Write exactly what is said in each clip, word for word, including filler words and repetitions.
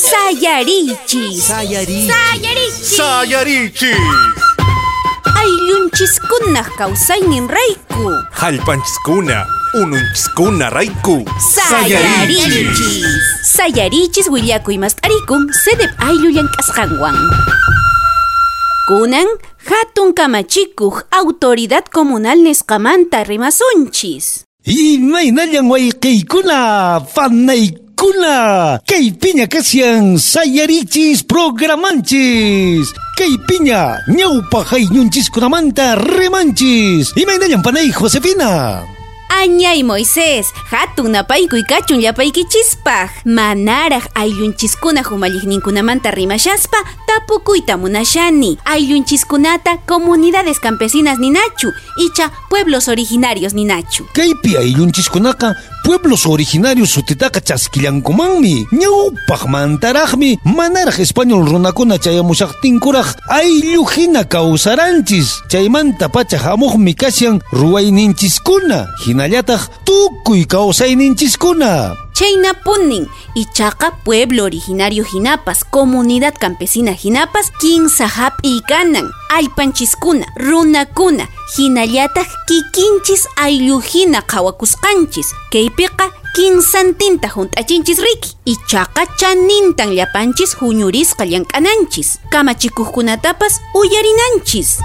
Sayarichis. Sayarichis. Sayarichis. Sayarichis. Ayllunchiskuna kawsaynin rayku. Hallpanchiskuna, ununchiskuna rayku. Sayarichis. Sayarichis willakuy masqarikun sedep ayllu llank'asqanwan. Kunan hatun kamachikuq autoridad comunal nisqamanta rimasunchis. Imaynallan wayqiykuna, panaykuna, kaypiña kasyan sayarichis programanchis. Kaypiña ñawpa haynunchis-kunamanta rimanchis. Imaynallan panay Josefina. Añay Moisés, hatun napaykuy kachun llapaykichispaj. Manaraj ayllunchiskuna humalliqninkunamanta rimashaspa tapukuyta munashani. Ayllunchiskunata comunidades campesinas ninachu, icha pueblos originarios ninachu. Kaypi ayllunchiskuna pueblos originarios sutitaqa chaskillankumanmi. Ñawpaq mantaraqmi manaraq español runakuna chayamushaqtinkuraq ayllu hina kawsaranchis. Chaymanta pacha hamuqmi kasyan ruwayninchiskuna. Hinallataq tukuy kawsayninchiskuna. Chayna punin, ichaqa pueblo originario hinapas, comunidad campesina hinapas, kinsa hap'i kanan, allpanchiskuna, runakuna, hinallataq kikinchis ayllu hina qawakusqanchis. Kaypiqa kinsantinta hunt'achinchis riki, ichaqa chanintan llapanchis huñurisqa llank'ananchis, kamachikuqkunatapas uyarinanchis.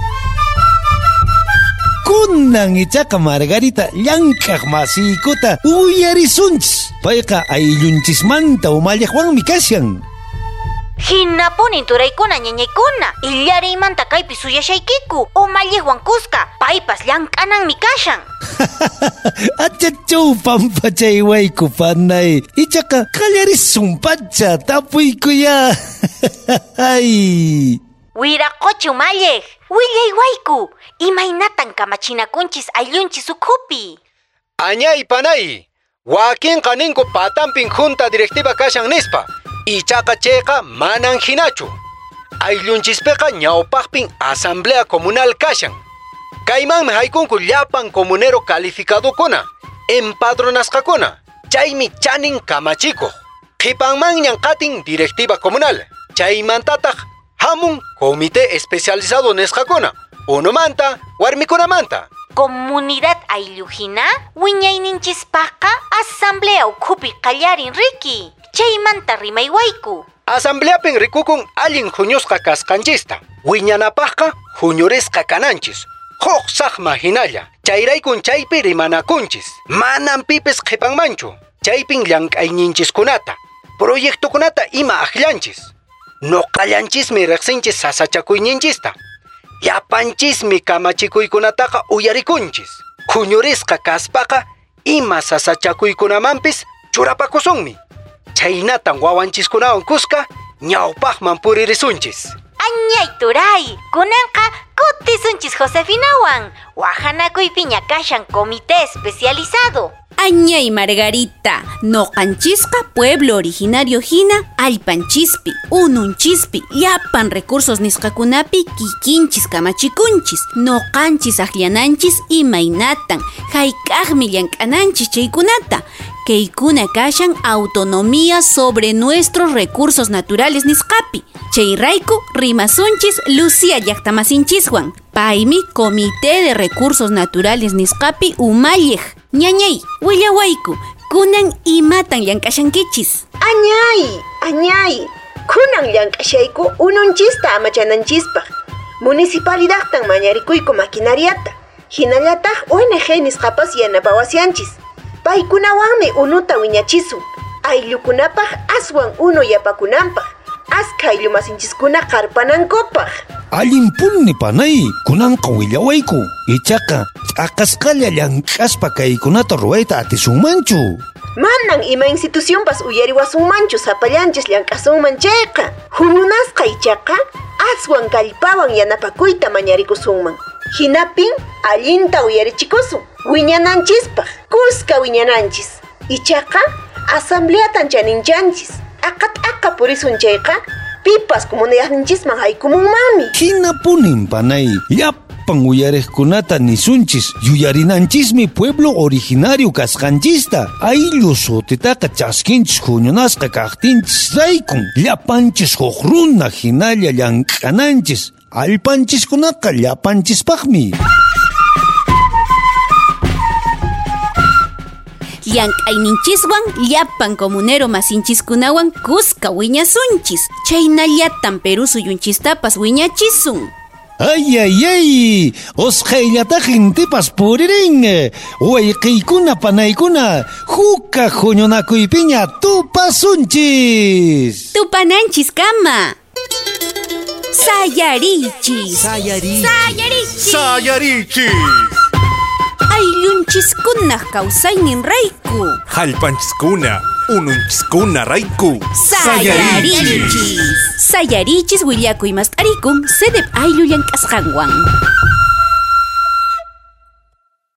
Kunan ichaqa Margarita llank'aq masiykuta uyarisunchis. Payqa ayllunchismanta umallaqwanmi kasyan. Hinapunin turaykuna ñañaykuna, illariymanta kaypi suyashaykiku, umallaqwan kusqa, paypas llank'ananmi kashan. Achachu pampachay wayku panay, ichaqa qallarisun pacha tapuykuya. Ay. Wiraquchu malleq, willay wayku, imaynatan kamachinakunchis ayllunchis ukhupi. Añay panay, wakinqa ninku patampin junta directiva kashan nispa, ichaqa chayqa manan hinachu. Ayllunchispiqa ñawpaqpin asamblea comunal kashan. Kaymanmi haykunku llapan comunero calificadokuna, empadronasqakuna. Chaymi chanin kamachikuq. Qipanmanñan qatin directiva comunal. Chaymantataq hamun comité especializado nisqakuna, unumanta, warmikunamanta. Comunidad ayllujina, wiñayninchispaqqa asamblea ukhupi qallarin riki. Chaymanta rimay wayku. Asambleapin rikukun allin huñusqa kasqanchista. Wiñanapaqqa huñurisqa kananchis. Huk saqma hinalla. Chayraykun chaypi rimanakunchis. Manan pipis qipanmanchu. Chaypin llank'ayninchiskunata, proyectokunata ima aqllanchis. Noqallanchismi riqsinchis sasachakuyninchista. Llapanchismi kamachikuykunataqa uyarikunchis. Huñurisqa kaspaqa ima sasachakuykunamanpis churapakusunmi. Chaynatan wawanchiskunawan kusqa ñawpaqman puririsunchis. Añay turay, kunanqa kutisunchis Josefinawan. Wahanakuypiña kashan comité especializado. Añay Margarita, noqanchisqa pueblo originario hina allpanchispi, ununchispi, llapan recursos nisqakunapi kikinchis kamachikunchis, noqanchis aqllananchis imaynatan, hayk'aqmi llank'ananchis chaykunata. Kaykuna kashan autonomía sobre nuestros recursos naturales nisqapi. Chayrayku rimasunchis Lucía llaqtamasinchiswan. Paymi Comité de Recursos Naturales nisqapi umalliq. Ñañay, willawayku, kunan imatan llank'ashankichis. Añay, añay, kunan llank'ashayku ununchista amachananchispaq. Municipalidadtan mañarikuyku maquinariata. Hinallataq O N G nisqapas yanapawasyanchis. Paykunawanmi unuta wiñachisun. Ayllukunapaq aswan unu yapakunanpaq. Askha ayllumasinchiskuna qarpanankupaq. Allinpunmi panay, kunanqa willawayku. Ichaqa aqasqalla llank'aspa kaykunata ruwayta atisunmanchu. Manan ima institucionpas uyariwasunmanchu sapallanchis llank'asunman chayqa. Huñunasqa ichaqa aswan kallpawan yanapakuyta mañarikusunman. Hinapin allinta uyarichikusun. Wiñananchispa, kusqa wiñananchis. Ichaqa asambleatan chaninchanchis. Aqat aqa purisun chayqa pipas comunidadninchisman haykumunmanmi. Hinapunin panay, llapan uyariqkunata nisunchis yuyarinanchismi pueblo originario kasqanchista ayllu sutitaqa chaskinchis huñunasqa kaqtinchis raykun llapanchis huk runa hinalla llank'ananchis allpanchiskunaqa llapanchispaqmi. Llank'ayninchiswan llapan comunero masinchikunawan kuska wiñasunchis. Chaynallatan Perú suyunchistapas wiñachisun. Ay, ay, ay, osqayllataq intipas puririn. Wayqiykuna panaykuna hukka huñunakuypiña tupasunchis. Tupananchis kama. Sayarichis. Sayarichis. Sayarichis. Sayarichis. Ayllunchiskuna kawsaynin rayku. Hallpanchiskuna, ununchiskuna rayku. Sayarichis. Sayarichis willakuy masqarikun sedep ayllu llank'asqanwan.